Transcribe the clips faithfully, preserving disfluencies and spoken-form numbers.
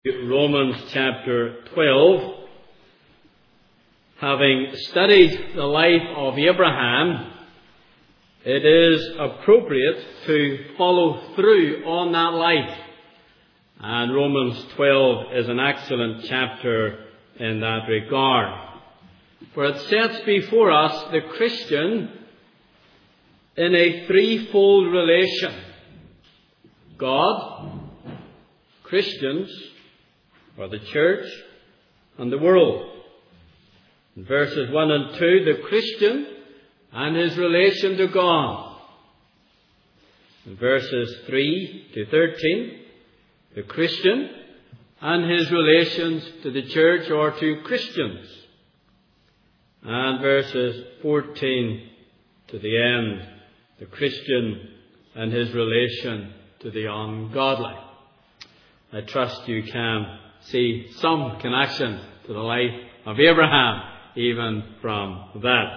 Romans chapter twelve. Having studied the life of Abraham, it is appropriate to follow through on that life. And Romans twelve is an excellent chapter in that regard. For it sets before us the Christian in a threefold relation: God, Christians, or the church, and the world. In verses one and two, the Christian and his relation to God. In verses three to thirteen, the Christian and his relations to the church or to Christians. And verses fourteen to the end, the Christian and his relation to the ungodly. I trust you can see some connection to the life of Abraham, even from that.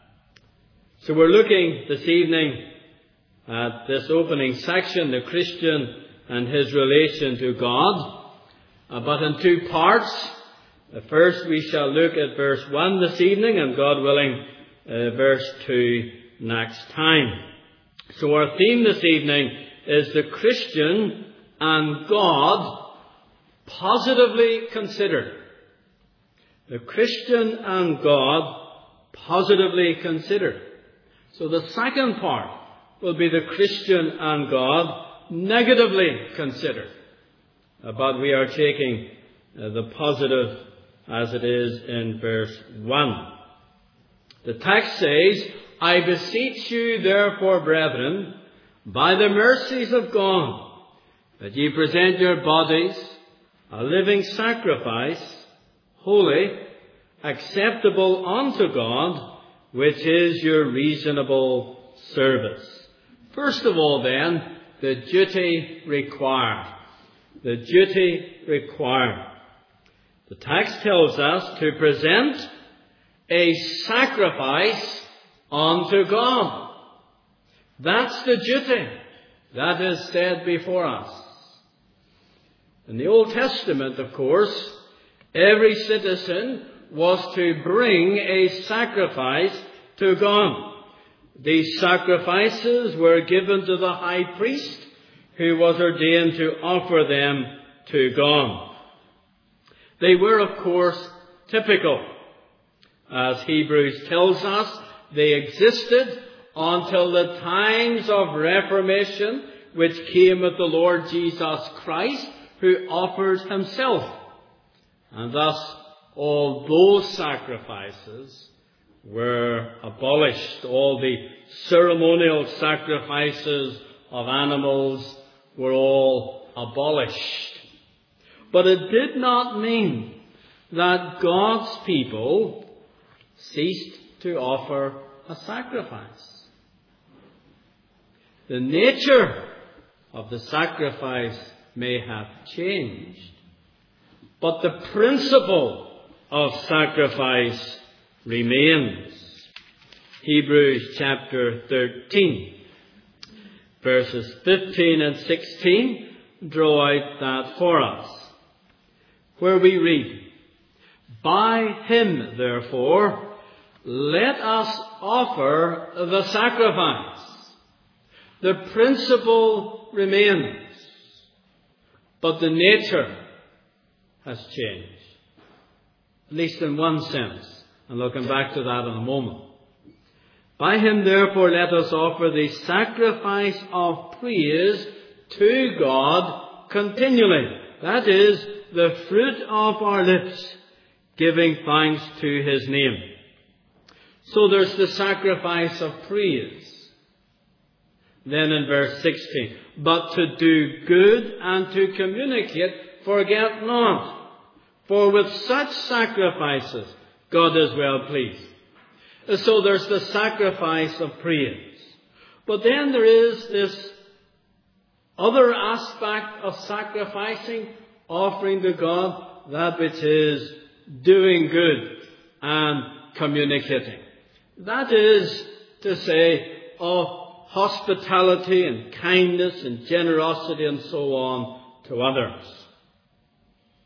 So we're looking this evening at this opening section, the Christian and his relation to God, uh, but in two parts. Uh, first we shall look at verse one this evening, and God willing, uh, verse two next time. So our theme this evening is the Christian and God positively considered. The Christian and God positively considered. So the second part will be the Christian and God negatively considered. Uh, but we are taking uh, the positive as it is in verse one. The text says, "I beseech you therefore, brethren, by the mercies of God, that ye present your bodies a living sacrifice, holy, acceptable unto God, which is your reasonable service." First of all then, the duty required. The duty required. The text tells us to present a sacrifice unto God. That's the duty that is set before us. In the Old Testament, of course, every citizen was to bring a sacrifice to God. These sacrifices were given to the high priest, who was ordained to offer them to God. They were, of course, typical. As Hebrews tells us, they existed until the times of Reformation, which came with the Lord Jesus Christ, who offered himself. And thus all those sacrifices were abolished. All the ceremonial sacrifices of animals were all abolished. But it did not mean that God's people ceased to offer a sacrifice. The nature of the sacrifice may have changed, but the principle of sacrifice remains. Hebrews chapter thirteen, verses fifteen and sixteen draw out that for us, where we read, "By him, therefore, let us offer the sacrifice." The principle remains, but the nature has changed, at least in one sense, and I'll come back to that in a moment. "By him, therefore, let us offer the sacrifice of praise to God continually." That is, the fruit of our lips, giving thanks to his name. So there's the sacrifice of praise. Then in verse sixteen, "But to do good and to communicate, forget not. For with such sacrifices God is well pleased." So there's the sacrifice of praise. But then there is this other aspect of sacrificing, offering to God that which is doing good and communicating. That is to say, of hospitality and kindness and generosity and so on to others.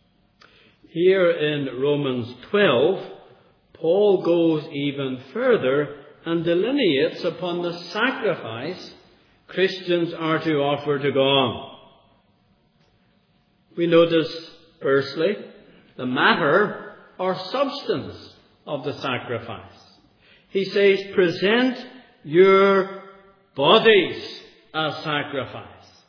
Here in Romans twelve, Paul goes even further and delineates upon the sacrifice Christians are to offer to God. We notice, firstly, the matter or substance of the sacrifice. He says, present your bodies as sacrifice.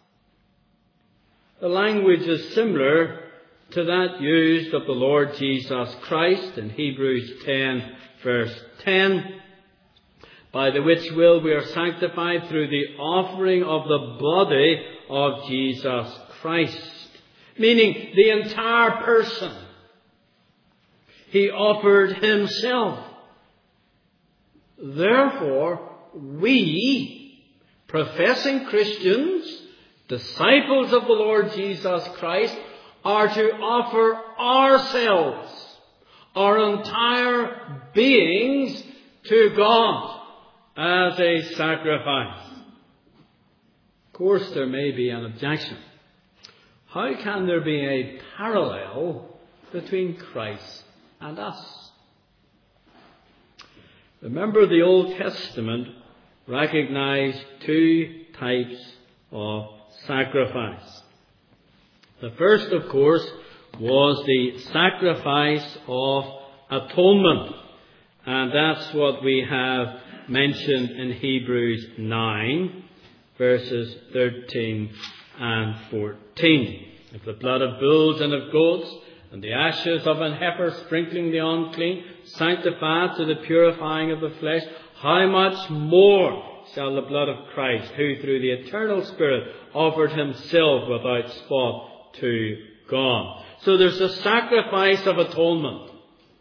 The language is similar to that used of the Lord Jesus Christ in Hebrews ten, verse ten, by the which will we are sanctified through the offering of the body of Jesus Christ, meaning the entire person. He offered himself. Therefore, we, professing Christians, disciples of the Lord Jesus Christ, are to offer ourselves, our entire beings, to God as a sacrifice. Of course, there may be an objection. How can there be a parallel between Christ and us? Remember, the Old Testament recognized two types of sacrifice. The first, of course, was the sacrifice of atonement. And that's what we have mentioned in Hebrews nine, verses thirteen and fourteen. If the blood of bulls and of goats and the ashes of an heifer sprinkling the unclean sanctify to the purifying of the flesh, how much more shall the blood of Christ, who through the eternal Spirit offered himself without spot to God. So there's a sacrifice of atonement.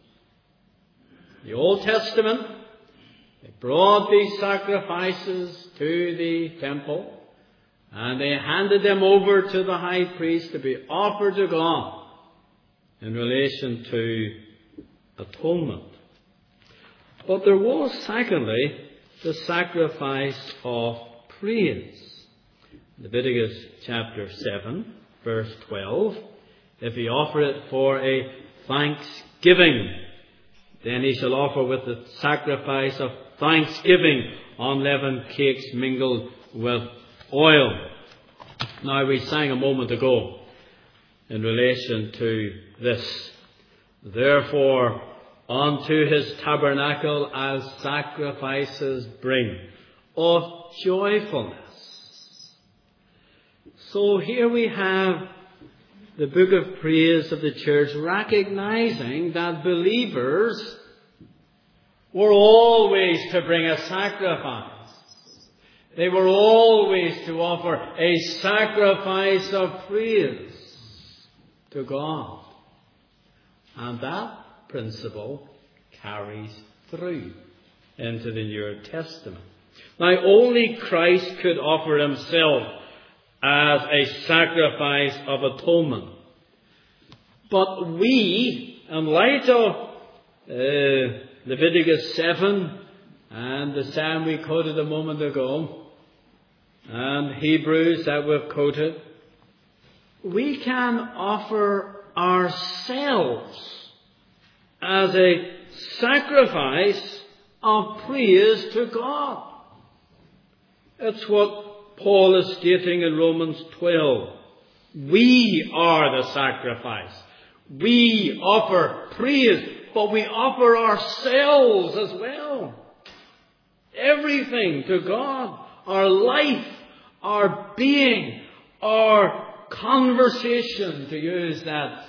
The Old Testament, they brought these sacrifices to the temple and they handed them over to the high priest to be offered to God in relation to atonement. But there was, secondly, the sacrifice of praise. Leviticus chapter seven, verse twelve. If he offer it for a thanksgiving, then he shall offer with the sacrifice of thanksgiving unleavened cakes mingled with oil. Now, we sang a moment ago in relation to this. Therefore, unto his tabernacle as sacrifices bring of joyfulness. So here we have the book of praise of the church recognizing that believers were always to bring a sacrifice. They were always to offer a sacrifice of praise to God. And that principle carries through into the New Testament. Now, only Christ could offer himself as a sacrifice of atonement. But we, in light of uh, Leviticus seven and the psalm we quoted a moment ago, and Hebrews that we've quoted, we can offer ourselves as a sacrifice of praise to God. It's what Paul is stating in Romans twelve. We are the sacrifice. We offer praise, but we offer ourselves as well. Everything to God. Our life, our being, our conversation, to use that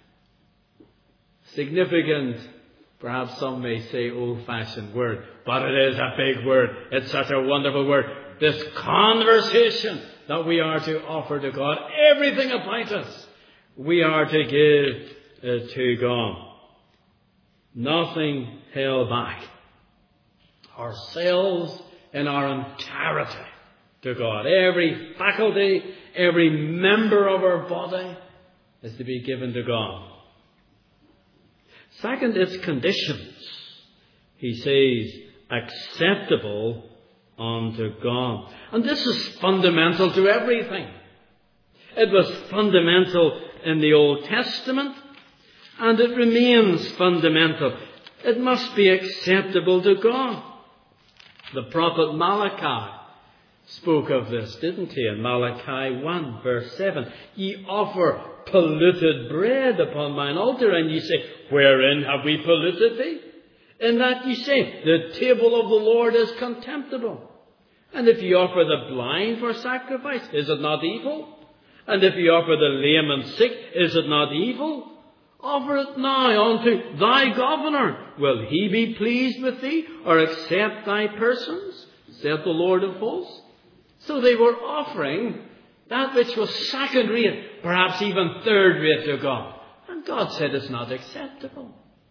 significant, perhaps some may say old-fashioned word, but it is a big word. It's such a wonderful word. This conversation that we are to offer to God, everything about us, we are to give uh, to God. Nothing held back. Ourselves in our entirety to God. Every faculty, every member of our body is to be given to God. Second, its conditions. He says, acceptable unto God. And this is fundamental to everything. It was fundamental in the Old Testament, And it remains fundamental. It must be acceptable to God. The prophet Malachi spoke of this, didn't he? In Malachi one, verse seven. Ye offer polluted bread upon mine altar, and ye say, wherein have we polluted thee? In that ye say, the table of the Lord is contemptible. And if ye offer the blind for sacrifice, is it not evil? And if ye offer the lame and sick, is it not evil? Offer it now unto thy governor. Will he be pleased with thee, or accept thy persons? Saith the Lord of hosts. So they were offering that which was second rate, perhaps even third rate to God. And God said it's not acceptable.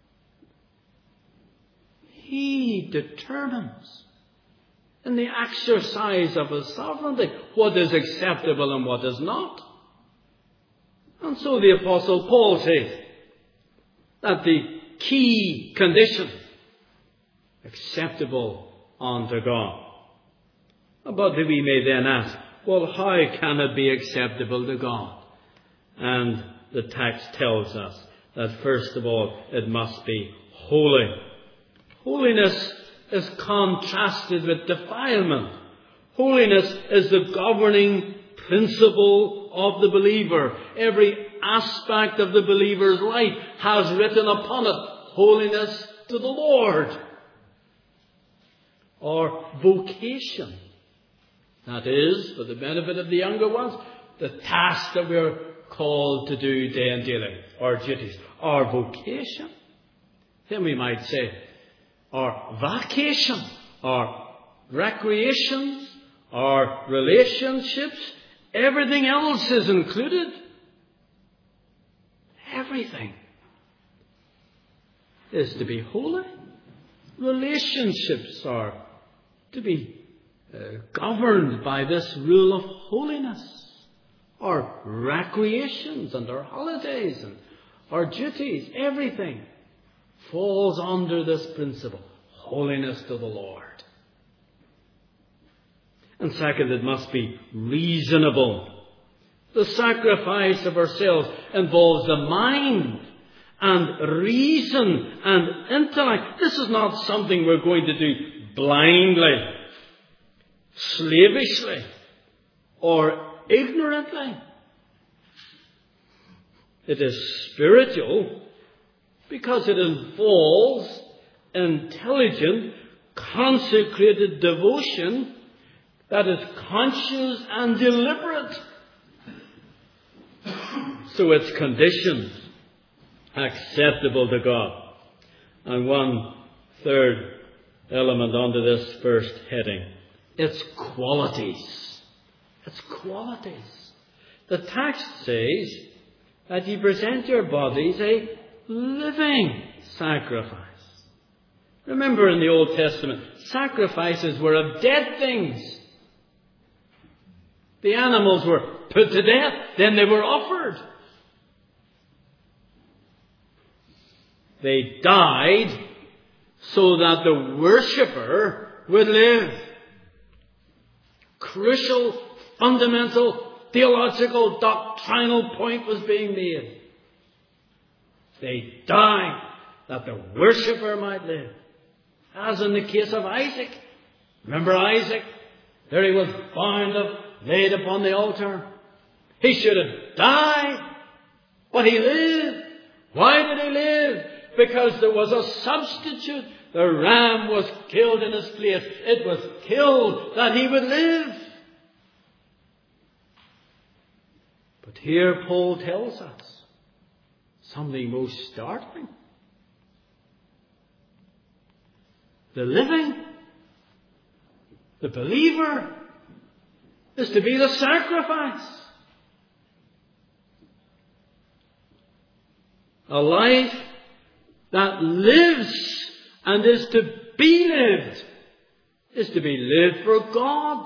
He determines in the exercise of his sovereignty what is acceptable and what is not. And so the Apostle Paul says that the key condition, acceptable unto God. But we may then ask, well, how can it be acceptable to God? And the text tells us that first of all, it must be holy. Holiness is contrasted with defilement. Holiness is the governing principle of the believer. Every aspect of the believer's life has written upon it holiness to the Lord. Or vocation. That is, for the benefit of the younger ones, the task that we're called to do day and daily, our duties, our vocation. Then we might say, our vacation, our recreations, our relationships, everything else is included. Everything is to be holy. Relationships are to be uh, governed by this rule of holiness. Our recreations and our holidays and our duties, everything falls under this principle, holiness to the Lord. And second, it must be reasonable. The sacrifice of ourselves involves the mind and reason and intellect. This is not something we're going to do blindly, slavishly, or ignorantly. It is spiritual because it involves intelligent, consecrated devotion that is conscious and deliberate. So it's conditions acceptable to God. And one third element under this first heading. It's qualities. It's qualities. The text says that you present your bodies a living sacrifice. Remember in the Old Testament, sacrifices were of dead things. The animals were put to death, then they were offered. They died so that the worshipper would live. Crucial, fundamental, theological, doctrinal point was being made. They died that the worshipper might live. As in the case of Isaac. Remember Isaac? There he was bound up, laid upon the altar. He should have died, but he lived. Why did he live? Because there was a substitute. The ram was killed in his place. It was killed that he would live. But here Paul tells us something most startling. The living, the believer, is to be the sacrifice. A life that lives and is to be lived is to be lived for God.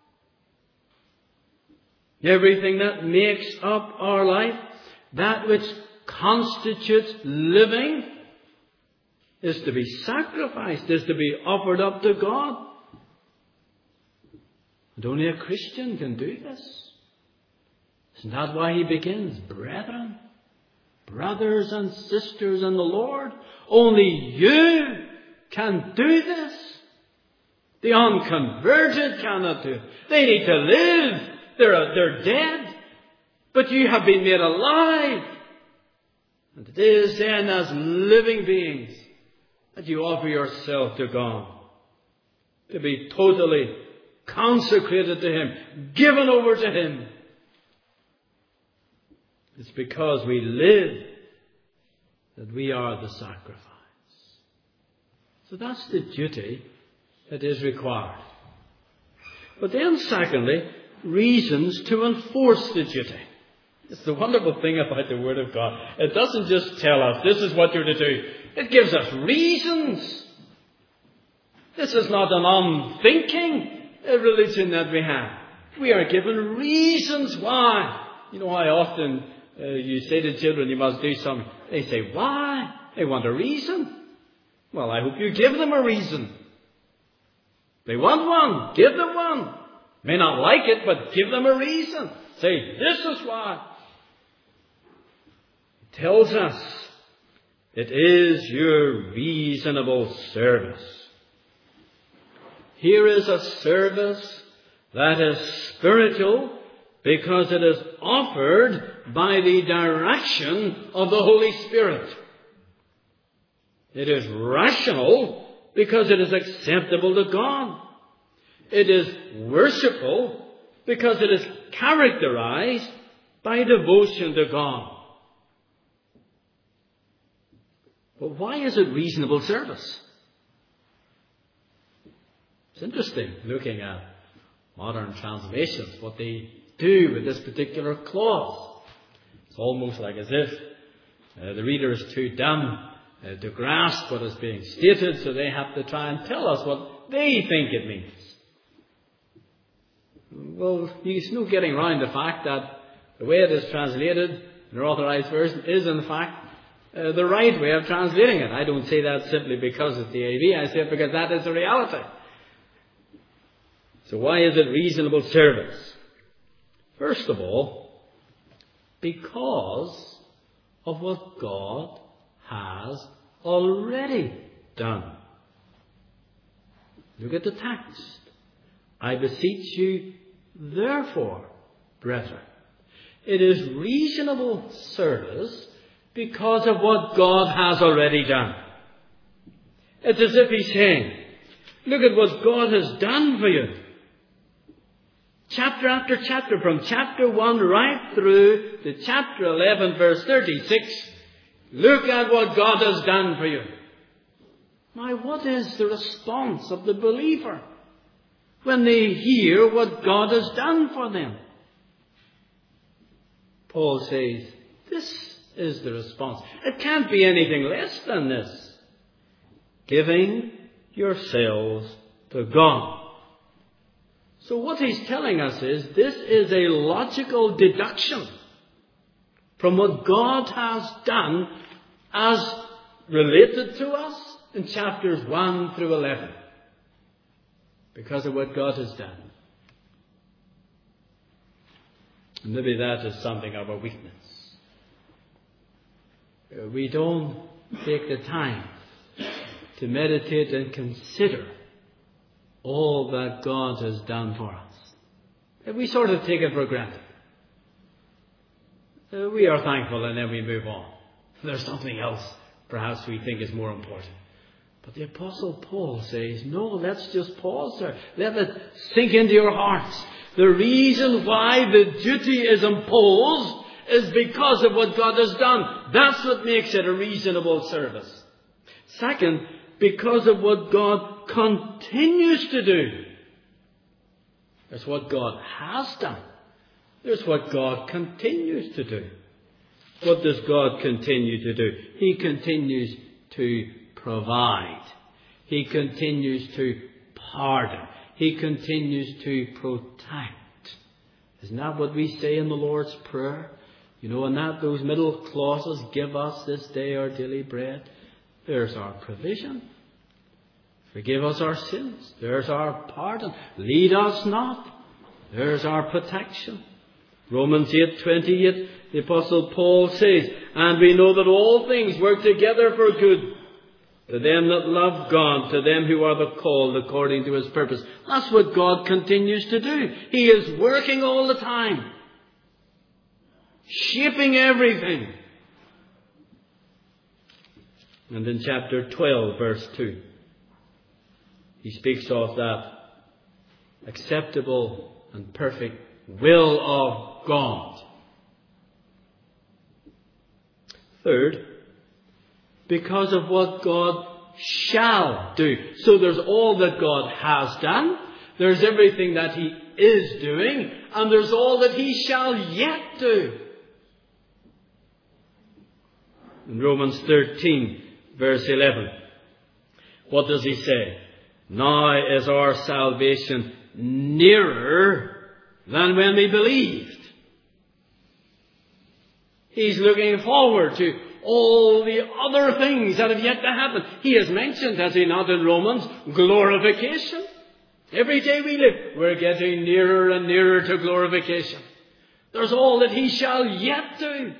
Everything that makes up our life, that which constitutes living, is to be sacrificed, is to be offered up to God. And only a Christian can do this. Isn't that why he begins, brethren, brothers and sisters in the Lord. Only you can do this. The unconverted cannot do it. They need to live. They're, they're dead. But you have been made alive. And it is then as living beings that you offer yourself to God. To be totally consecrated to Him. Given over to Him. It's because we live that we are the sacrifice. So that's the duty that is required. But then secondly, reasons to enforce the duty. It's the wonderful thing about the Word of God. It doesn't just tell us this is what you're to do. It gives us reasons. This is not an unthinking religion that we have. We are given reasons why. You know how often uh, you say to children you must do something. They say, why? They want a reason. Well, I hope you give them a reason. They want one. Give them one. May not like it, but give them a reason. Say, this is why. It tells us it is your reasonable service. Here is a service that is spiritual because it is offered by the direction of the Holy Spirit. It is rational because it is acceptable to God. It is worshipful because it is characterized by devotion to God. But why is it reasonable service? It's interesting looking at modern translations, what they do with this particular clause. It's almost like as if uh, the reader is too dumb uh, to grasp what is being stated, so they have to try and tell us what they think it means. Well, there's no getting around the fact that the way it is translated in the Authorized Version is, in fact, uh, the right way of translating it. I don't say that simply because it's the A V. I say it because that is the reality. So why is it reasonable service? First of all, because of what God has already done. Look at the text. I beseech you, therefore, brethren. It is reasonable service because of what God has already done. It's as if He's saying, look at what God has done for you. Chapter after chapter, from chapter one right through to chapter eleven, verse thirty-six. Look at what God has done for you. Now, what is the response of the believer when they hear what God has done for them? Paul says, this is the response. It can't be anything less than this. Giving yourselves to God. So what he's telling us is, this is a logical deduction from what God has done as related to us in chapters one through eleven. Because of what God has done. And maybe that is something of a weakness. We don't take the time to meditate and consider all that God has done for us. We sort of take it for granted. We are thankful and then we move on. There's something else perhaps we think is more important. But the Apostle Paul says, no, let's just pause there. Let it sink into your hearts. The reason why the duty is imposed is because of what God has done. That's what makes it a reasonable service. Second, because of what God continues to do. There's what God has done. There's what God continues to do. What does God continue to do? He continues to provide. He continues to pardon. He continues to protect. Isn't that what we say in the Lord's Prayer? You know, and that those middle clauses, give us this day our daily bread. There's our provision. Forgive us our sins. There's our pardon. Lead us not. There's our protection. Romans eight twenty-eight, the Apostle Paul says, and we know that all things work together for good to them that love God, to them who are the called according to his purpose. That's what God continues to do. He is working all the time, shaping everything. And in chapter twelve, verse two, he speaks of that acceptable and perfect will of God. Third, because of what God shall do. So there's all that God has done, there's everything that he is doing, and there's all that he shall yet do. In Romans thirteen, verse eleven, what does he say? Now is our salvation nearer than when we believed. He's looking forward to all the other things that have yet to happen. He has mentioned, has he not, in Romans, glorification. Every day we live, we're getting nearer and nearer to glorification. There's all that he shall yet do.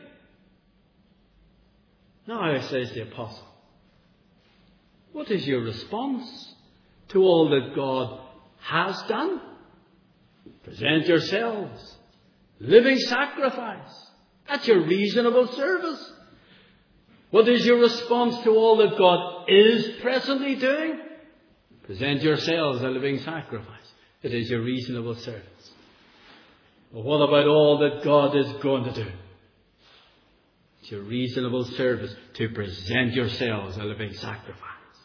Now, says the apostle, what is your response to all that God has done? Present yourselves, living sacrifice. That's your reasonable service. What is your response to all that God is presently doing? Present yourselves a living sacrifice. It is your reasonable service. But what about all that God is going to do? It's your reasonable service to present yourselves a living sacrifice.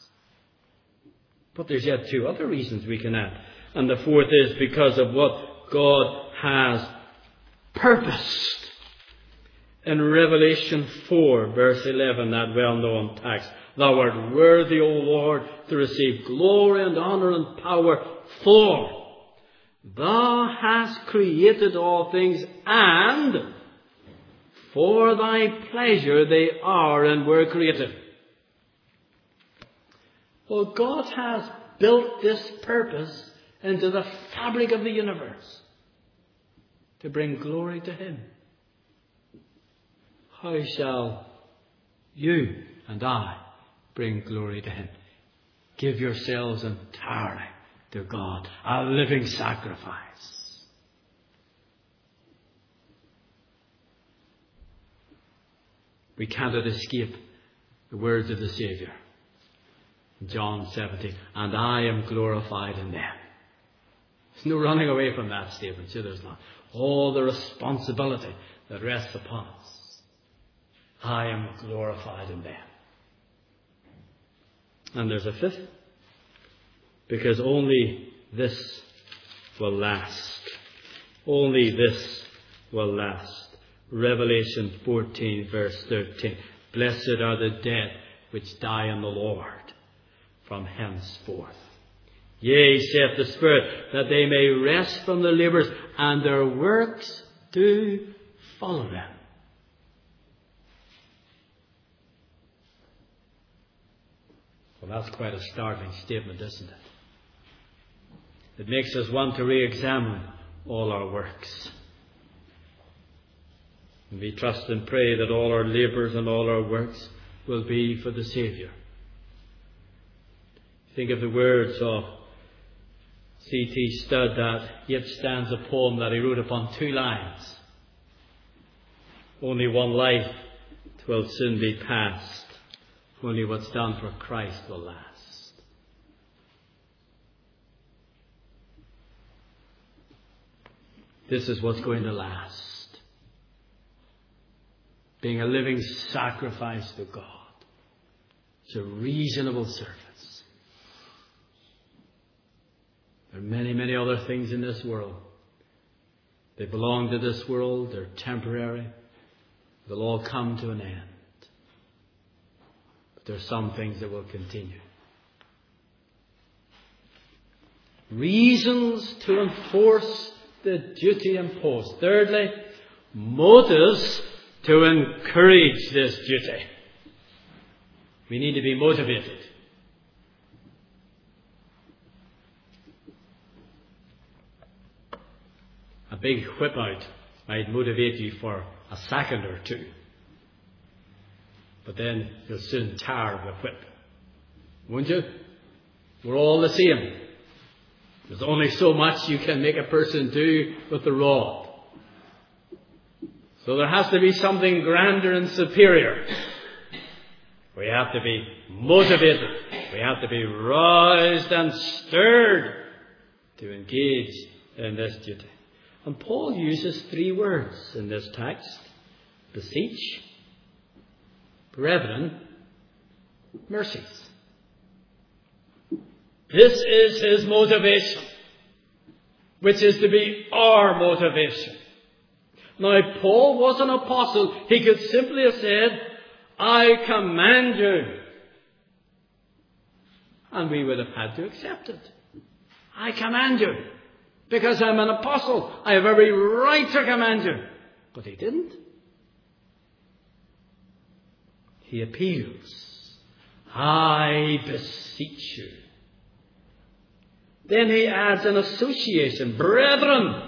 But there's yet two other reasons we can add. And the fourth is because of what God has purposed. In Revelation four, verse eleven, that well-known text, Thou art worthy, O Lord, to receive glory and honour and power, for Thou hast created all things, and for Thy pleasure they are and were created. Well, God has built this purpose into the fabric of the universe to bring glory to Him. How shall you and I bring glory to Him? Give yourselves entirely to God, a living sacrifice. We cannot escape the words of the Saviour. John seventeen, and I am glorified in them. There's no running away from that statement, so there's not. All the responsibility that rests upon us. I am glorified in them. And there's a fifth, because only this will last. Only this will last. Revelation fourteen, verse thirteen. Blessed are the dead which die in the Lord from henceforth. Yea, saith the Spirit, that they may rest from their labours, and their works do follow them. Well, that's quite a startling statement, isn't it? It makes us want to re-examine all our works. And we trust and pray that all our labours and all our works will be for the Saviour. Think of the words of C T Studd, that yet stands a poem that he wrote upon two lines. Only one life, 'twill soon be past. Only what's done for Christ will last. This is what's going to last. Being a living sacrifice to God. It's a reasonable service. There are many, many other things in this world. They belong to this world. They're temporary. They'll all come to an end. But there are some things that will continue. Reasons to enforce the duty imposed. Thirdly, motives to encourage this duty. We need to be motivated. A big whip out might motivate you for a second or two. But then you'll soon tire of the whip. Won't you? We're all the same. There's only so much you can make a person do with the rod. So there has to be something grander and superior. We have to be motivated. We have to be roused and stirred to engage in this duty. And Paul uses three words in this text: beseech, brethren, mercies. This is his motivation, which is to be our motivation. Now, Paul was an apostle. He could simply have said, I command you. And we would have had to accept it. I command you. Because I'm an apostle. I have every right to command you. But he didn't. He appeals. I beseech you. Then he adds an association. Brethren.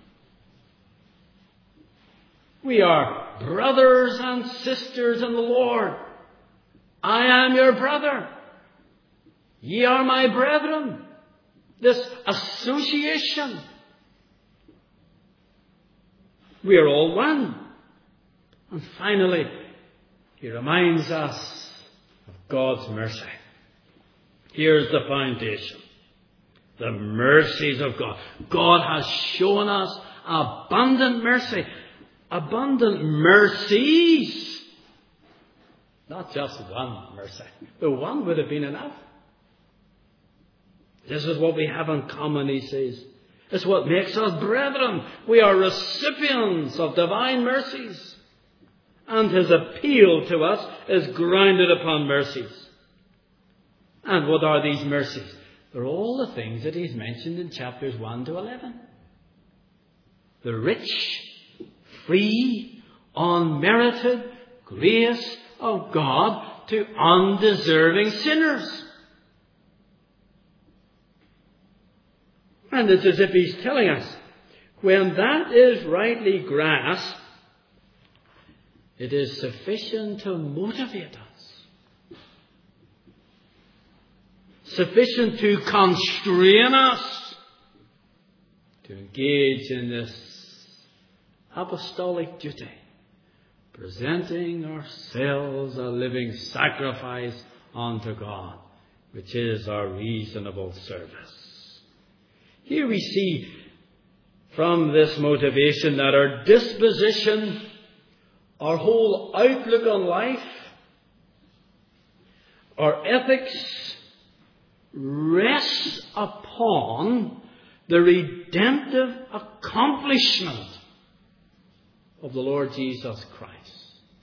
We are brothers and sisters in the Lord. I am your brother. Ye are my brethren. This association. We are all one. And finally, he reminds us of God's mercy. Here's the foundation. The mercies of God. God has shown us abundant mercy. Abundant mercies. Not just one mercy. The one would have been enough. This is what we have in common, he says. It's what makes us brethren. We are recipients of divine mercies. And his appeal to us is grounded upon mercies. And what are these mercies? They're all the things that he's mentioned in chapters one to eleven. The rich, free, unmerited grace of God to undeserving sinners. And it's as if he's telling us, when that is rightly grasped, it is sufficient to motivate us. Sufficient to constrain us to engage in this apostolic duty, presenting ourselves a living sacrifice unto God, which is our reasonable service. Here we see from this motivation that our disposition, our whole outlook on life, our ethics rests upon the redemptive accomplishment of the Lord Jesus Christ.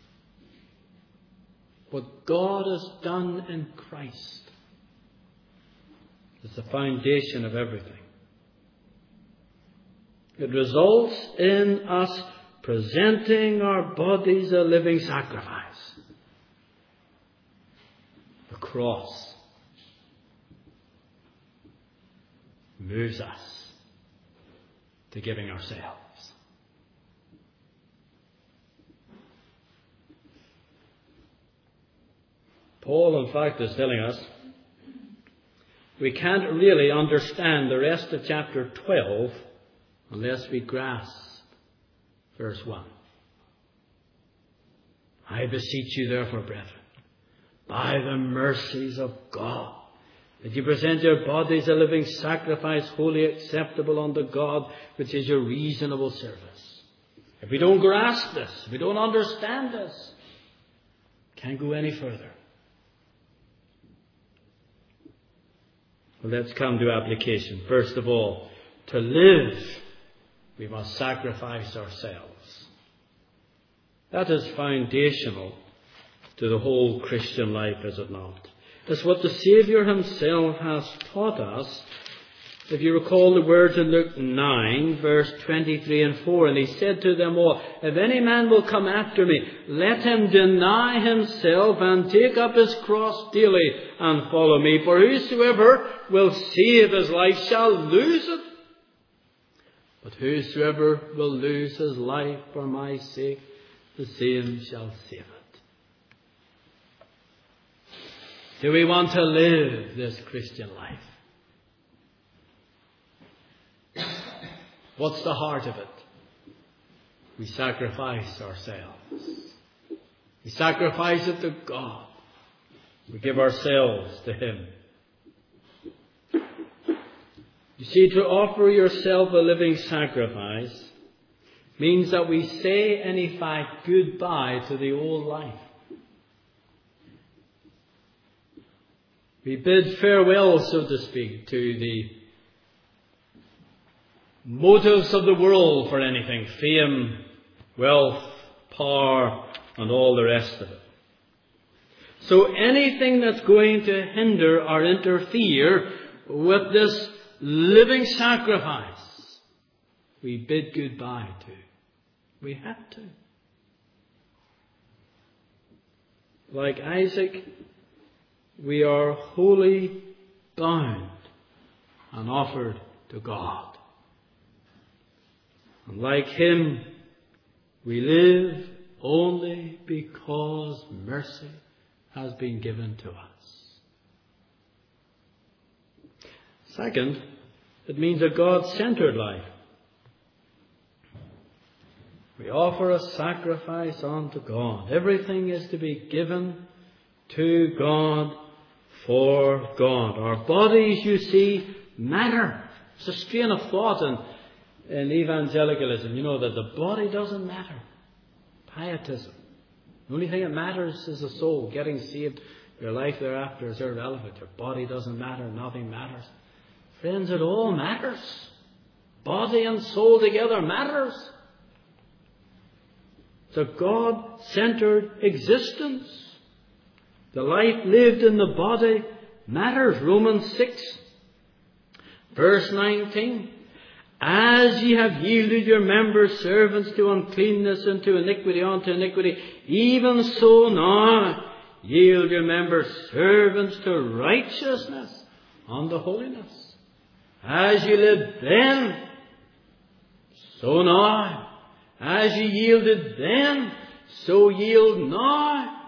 What God has done in Christ is the foundation of everything. It results in us presenting our bodies a living sacrifice. The cross moves us to giving ourselves. Paul, in fact, is telling us we can't really understand the rest of chapter twelve unless we grasp verse one. I beseech you therefore, brethren, by the mercies of God, that you present your bodies a living sacrifice, wholly acceptable unto God, which is your reasonable service. If we don't grasp this, if we don't understand this, we can't go any further. Well, let's come to application. First of all, to live, we must sacrifice ourselves. That is foundational to the whole Christian life, is it not? That's what the Saviour himself has taught us. If you recall the words in Luke nine, verse twenty-three and four, and he said to them all, if any man will come after me, let him deny himself and take up his cross daily and follow me. For whosoever will save his life shall lose it. But whosoever will lose his life for my sake the same shall save it. Do we want to live this Christian life? What's the heart of it? We sacrifice ourselves. We sacrifice it to God. We give ourselves to Him. You see, to offer yourself a living sacrifice means that we say, in effect, goodbye to the old life. We bid farewell, so to speak, to the motives of the world for anything, fame, wealth, power, and all the rest of it. So anything that's going to hinder or interfere with this living sacrifice, we bid goodbye to. We have to. Like Isaac, we are wholly bound and offered to God. And like him, we live only because mercy has been given to us. Second, it means a God-centered life. We offer a sacrifice unto God. Everything is to be given to God for God. Our bodies, you see, matter. It's a strain of thought in, in evangelicalism, you know, that the body doesn't matter. Pietism. The only thing that matters is the soul. Getting saved, your life thereafter is irrelevant. Your body doesn't matter. Nothing matters. Friends, it all matters. Body and soul together matters. It's a God-centered existence. The life lived in the body matters. Romans six, verse nineteen. As ye have yielded your members servants to uncleanness and to iniquity unto iniquity, even so now yield your members servants to righteousness unto holiness. As ye lived then, so now. As ye yielded then, so yield now.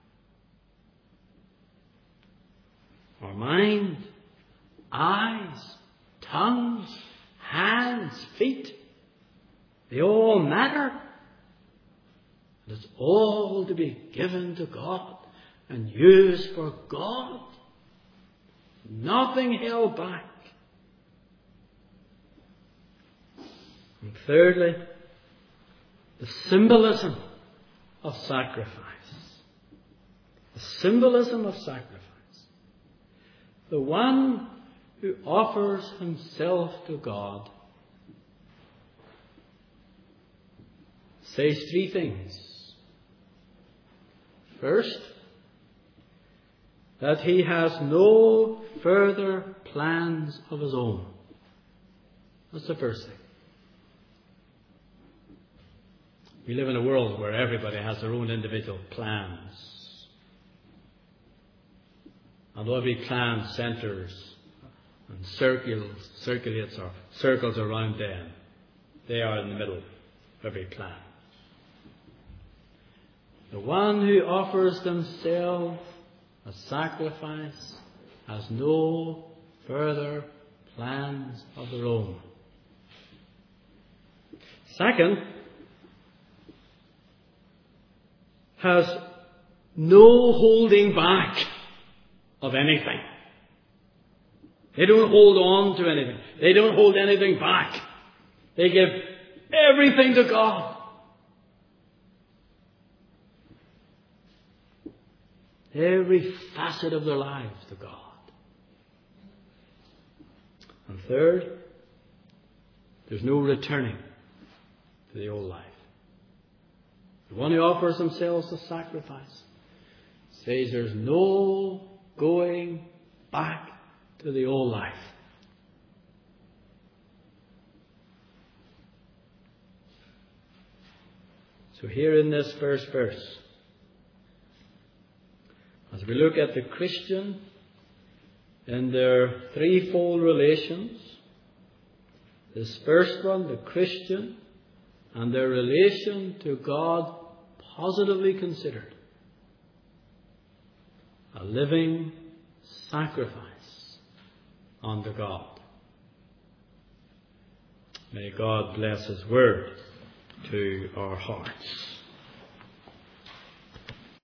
Our mind, eyes, tongues, hands, feet, they all matter. And it's all to be given to God and used for God. Nothing held back. And thirdly, the symbolism of sacrifice. The symbolism of sacrifice. The one who offers himself to God says three things. First, that he has no further plans of his own. That's the first thing. We live in a world where everybody has their own individual plans. And every plan centers and circles, circulates or circles around them. They are in the middle of every plan. The one who offers themselves a sacrifice has no further plans of their own. Second, has no holding back of anything. They don't hold on to anything. They don't hold anything back. They give everything to God. Every facet of their lives to God. And third, there's no returning to the old life. The one who offers themselves a sacrifice says there's no going back to the old life. So here in this first verse, as we look at the Christian in their threefold relations, this first one, the Christian, and their relation to God positively considered a living sacrifice unto God. May God bless His word to our hearts.